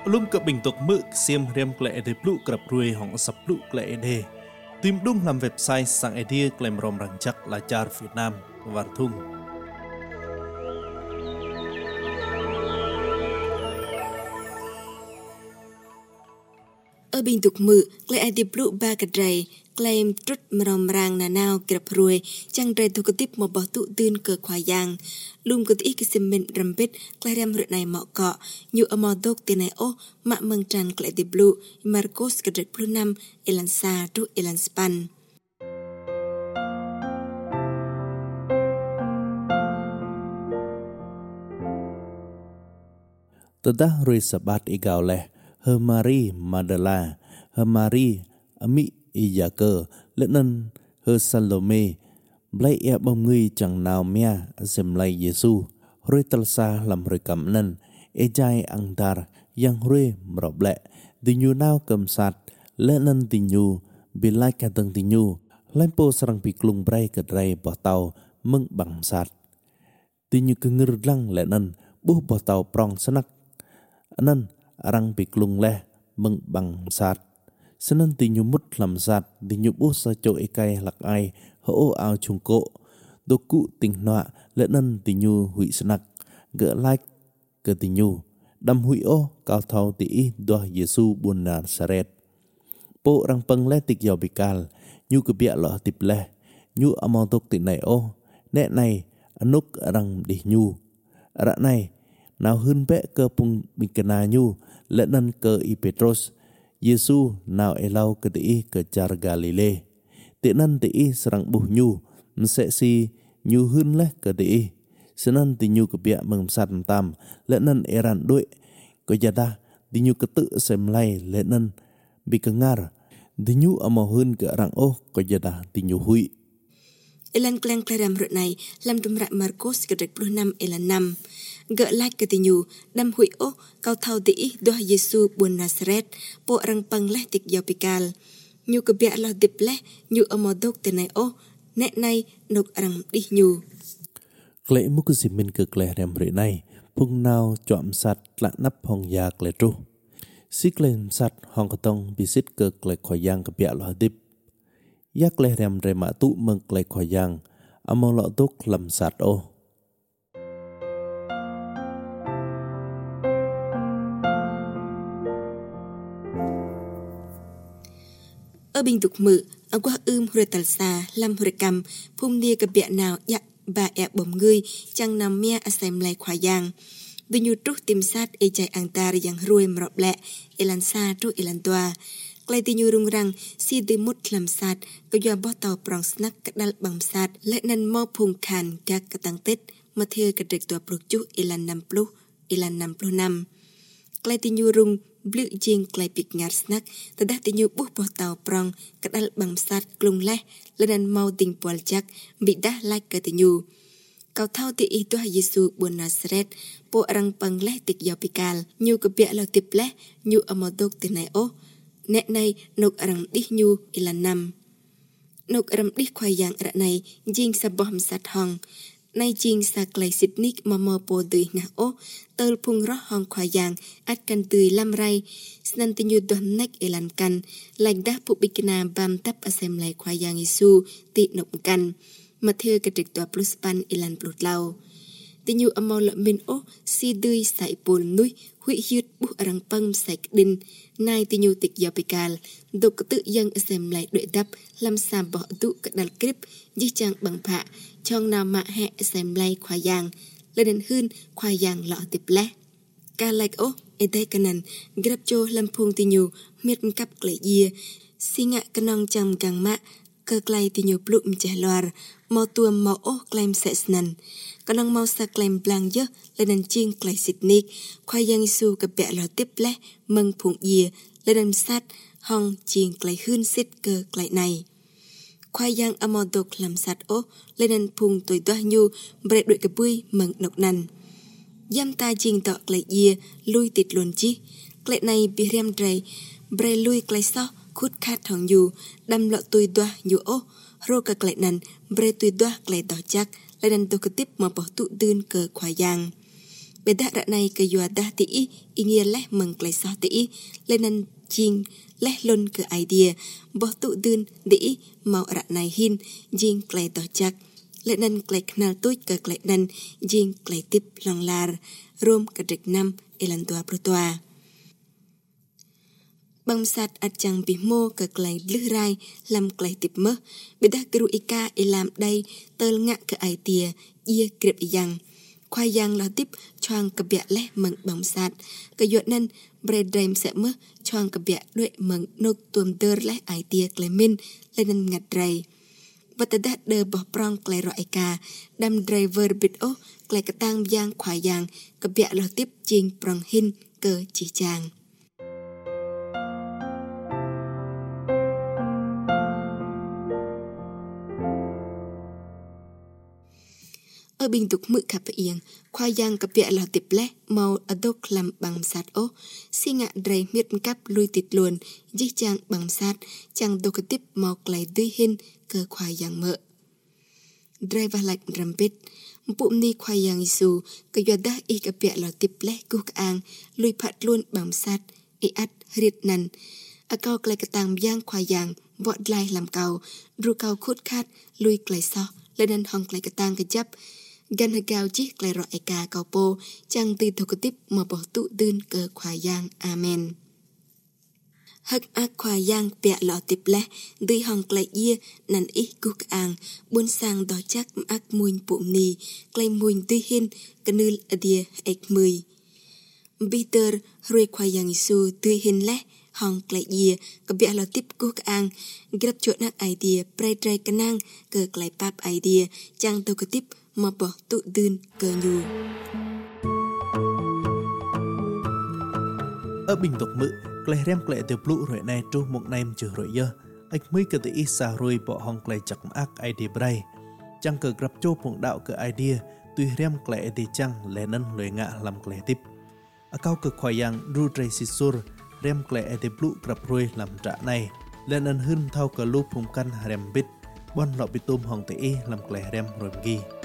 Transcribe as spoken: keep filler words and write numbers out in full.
Pelum ke bentuk mực xiêm rem kle ede plu kerap ruai hong sap plu kle ede. Tim dung lam website sang ede klaim rom rancak lajar Vietnam Varthung. Ở bên tục mự, lại ai tiếp lụ ba cật rầy, claim trút mrong rang nà nào kẹp ruồi, chăng rầy thu có tiếp một bỏ tụ tư cờ khoa giang. Lùm có tí cái xìm mình rầm bít, clai rem rượt này mọ cọ, như ở mò đốc tiền này ô, mạ mừng tràn clai tiếp lụ, Marcos cật rầy plu năm, elan sa tru elan span. Tedah rui sabat igau leh, Hermari Madala, Hermari Ami Iyake, Lenen Her Salome, Blay e bom người chẳng nào mea xem lay Giêsu, rui telsa làm rui cảm nen, ejai angdar yang rui mroble, tinyu nao cầm sat, lenen tinyu, bilai kateng tinyu, lempo serang piklung bray kedrai bỏ tàu meng bang sat, tinyu kenger lang lenen buh bỏ tàu prong senak, anan arang piklung leh meng bang sat. Senan tinyu mut lam sat, tinyu buh sa cho ikai lak ai, ho ao chung ko. Doku ting noa, lenen tinyu hui senak, gỡ like ke tinyu. Dam hui o, kau thau ti doa Yesu bun Nazaret. Po rang peng leh tik yau bikal, nyu ke biak loh tip leh, nyu amau tok ti nai o, nek nai, anuk rang dih nyu. Rak nai, nào hơn bé cơ pung bikana nyu, lenen ke i Petros, Yesu nào elau ke ti ke jar Galile. Tinan ti serang buh nyu, mse si nyu hun leh ke ti. Senan ti nyu ke biak mengsat tam, lenen eran duit. Ko jada, ti nyu ke tu semlai lenen bikengar. Ti nyu amau hun ke rang oh, ko jada ti nyu hui. Elan klang klaram rut này, lam dumrak Marcos ke dek puluh enam elan enam. Gỡ like ke tinyu, dam hui oh, kau thau ti doa Yesu bun Nazaret, po rang pang leh tik yau pikal. Nyu ke biak loh dip leh, nyu amodok tenai oh, nek nai nok rang dih nyu. Klei mu ke simin ke klei rem ri nai, pung nao chom sat lak nap hong ya klei tru. Si klei sat hong katong bisit ke klei khoyang ke biak loh dip. Ya klei rem re ma tu meng klei khoyang, among lo tok lam sat oh. Ở bên tục mự, ở qua ưm hồi tal xa, lam hồi cầm, phum nia cặp biạ nào dạ bà ẹ bom người, chẳng nằm mea à xem lại khóa giang. Vì nhu trúc tìm sát ê chạy ang tar yang ruồi mrọp lẹ, elan xa trúc elan toa. Klai ti nhu rung rang, si đi mút làm sát, có doa bó tàu prong snack các đal bằng sát, lại năn mò phung khàn các các tăng tết, mà thưa các trịch tòa prok chú elan năm plu, elan năm plu năm. Klai ti nhu rung, blue jing klai pik ngar snack, tadah ti nhu buh bó tàu prong, các đal bằng sát klung leh, lenan mau ting pual jak, bị dah like ke ti nhu. Kau thau ti ih doa Yesu bun Nazaret, po rang pang leh tik yau pikal, nhu ke biak lo tip leh, nhu amodok tinai oh, nek này nok rang dih nyu ilan năm. Nok rang dih khoai yang rak này jing sa boh sat hong. Nay jing sa klai sitnik mama po dui ngah o tel phung roh hong khoai yang at kan tui lam rai. Snan ti nyu doh nek ilan kan like dah pu bikina bam tap asem lai khoai yang Yesu ti nok kan. Matthew ke dik tua plus pan ilan plus lau. Ti nyu amau lo min o si dui sai pol nui hui hiut buh rang pang sai din. Nai ti nyu tik yau pikal, dok ke tự yang asem lai duit dap lam sam boh tu ke dal krip jih chang bang pha chong na ma he asem lai khoa yang leden hun khoa yang lo tip le. Ka like o etai kanan grab cho lam phung ti nyu miet kap klei ye singa kanong cham gang ma ke klai ti nyu pluk mche loar mau tuam mau o klaim sesnan kanong mau sa klaim blang ye leden ching klai sitnik khoa yang su ke be lo tip le meng phung ye leden sat hong ching klai hun sit ke klai này. Khoai yang amodok lam sat o lenen phung tui doa nyu bre đuổi cái bui mừng nọc nằn. Yam ta jing tọ klei ye lui tịt luồn chi. Klei này bị rem dray bre lui klei so khút khát hong yu đâm lọ tui doa nyu o ro ka klei nan bre tui doa klei tọ chắc lenen to ke tip mà bỏ tụ dưn ke khoai yang. beda rak nai ke yuadah ti ingin leh mengklai sah ti lenan jing leh lon ke idea boh tu dun di mau rak nai hin jing klai toh jak lenan klai knal tuj ke klai nan jing klai tip long lar rom ke dek nam elan tua protua bang sat at chang bi mo ke klai lư rai lam klai tip mơ beda kru ika elam dai tel ngak ke idea ia grip yang khoai yang là tiếp choang cái bẹ lẽ mừng bóng sát cái yuột năn bread dream sẽ mơ choang cái bẹ đuổi mừng nốt tuồng đơ lẽ ai tia cái min lên năn ngặt rầy và ta đã đơ bỏ prong cái loại cả đâm driver bịt ô cái cái tang yang khoai yang cái bẹ là tiếp chiên prong hin cơ chỉ chàng ở bình tục mự cặp yên khoai yang cặp bẹ là tiệp lẽ màu ở đốc làm bằng sát ô xi ngạ đầy miết cặp lui tịt luôn dí chang bằng sát chang đô cái tiếp màu clay duy hin cơ khoai yang mỡ driver like rampit bụng ni khoai yang isu cái giọt đá y cặp bẹ là tiệp lẽ cúc ang lui phạt luôn bằng sát y ắt riết năn ở câu clay cái tàng yang khoai yang vọt lai làm cầu ru cầu khốt khát lui clay so lên năn hong clay cái tàng cái chấp gan hơi cao chiếc lại rõ ca cao po chẳng từ thuộc tiếp mà bỏ tụ đơn cơ khoai yang amen hắc ác khoai yang bẹ lọ tiếp lẽ đuôi hong lại ia năn ít cúc ang buôn sang đó chắc ác mùi bụng nì clay mùi tươi hin cái nư ở địa ếch mười Peter ruồi khoai yang isu tươi hin lẽ hong lại ia cái bẹ lọ tiếp cúc ang gặp chỗ nát idea pray tray cái năng cơ lại pap idea chẳng thuộc tiếp mà bỏ tụ đơn cơ nhu ở bình tục mự klei rem klei tiêu blu rồi này tru một nem chữ rồi giờ anh mới cái tự isa rồi bỏ hong klei chặt ác idea bray chẳng cờ gặp châu phong đạo cờ idea tuy rem klei thì chẳng lẽ nân lời ngạ làm klei tiếp ở cao cực khoai yang ru tray sisur rem klei tiêu blu gặp rồi làm trả này lẽ nân hơn thao cờ lu phùng căn rem bít bon lọ bị tôm hong tự làm klei rem rồi ghi